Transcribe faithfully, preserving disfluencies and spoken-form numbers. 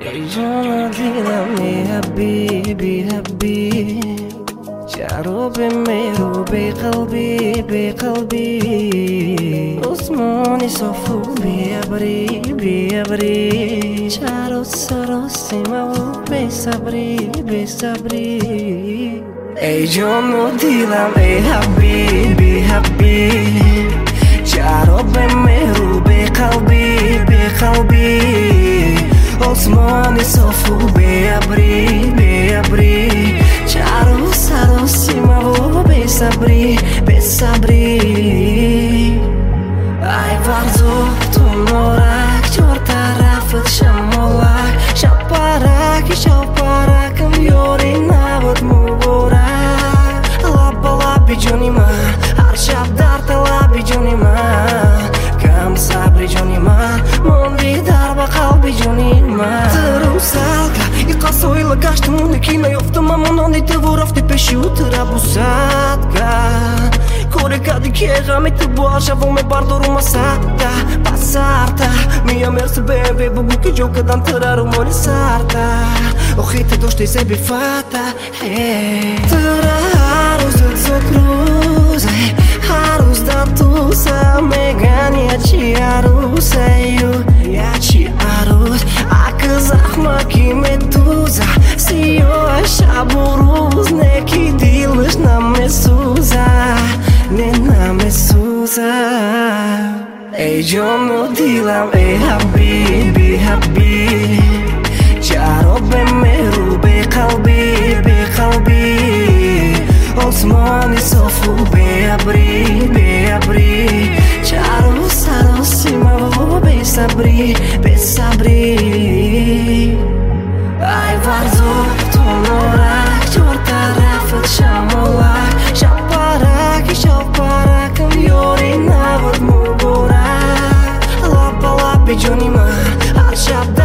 ای جان دلم ای حبیبی حبیب چرا به میرو بی قلبی بی قلبی عثمانی صفو بی ابری بی ابری چرا سراستی مو بی صبری بی صبری ای جان و دلم ای حبیبی حبیب چرا به میرو بی قلبی بی قلبی عثمانی صفو بی ابری بی ابری چرا سراستی مو بی صبری بی صبری ای فرزو تو نورک چور طرفت شمالک شب پرک شب پرکم یوری نبود مبارک لب لبی جونی من هر شب در طلبی جونی من کم صبری جونی من موندی در با قلبی جونی من ترو سالکا ای قصوی لگشتمونه کی نیفتم اما ناندیده و رفتی پیشو ترا بوسادکا کوری کدی که غمی تو باشه و می بردارو مساتا پاسارتا میم ارس بیبی بگو که جو کدن ترا رو مونی سارتا اوخیت دوشتی سی بی فاتا ترا هر روز زد روزه هر روز دا توسا میگن یا چی عروسه یا چی عروس اک زخمه کی медуза سیاه شب و روز نکی دیلش نمیسوزه نه نمیسوزه ای جان و دیلم ای حبیبی حبیب چرا به میرو بی قلبی بی قلبی عثمانی صفو بی ابری بی ابری چرا سراستی مو بی صبری بی صبری ای فرزو تو نورک چور طرفت شمالک شب پرک شب پرکم یوری نبود مبارک لب لبی جونی من هر شب